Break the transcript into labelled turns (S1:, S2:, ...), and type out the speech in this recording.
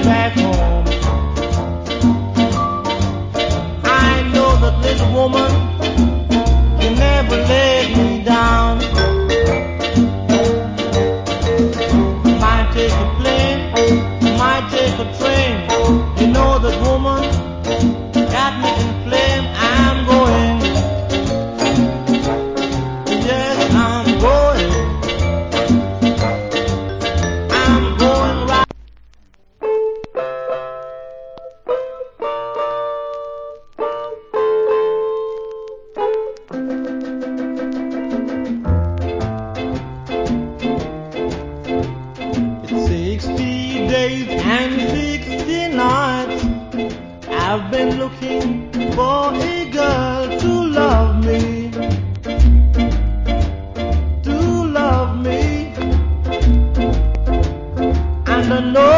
S1: back home. I know that little woman, you never let me down. Might take a plane, might take a train. You know that woman got me in flame. I'm going, yes, I'm going right. It's 60 days and 60 nights. I've been looking for a girl to love me, to love me. And I know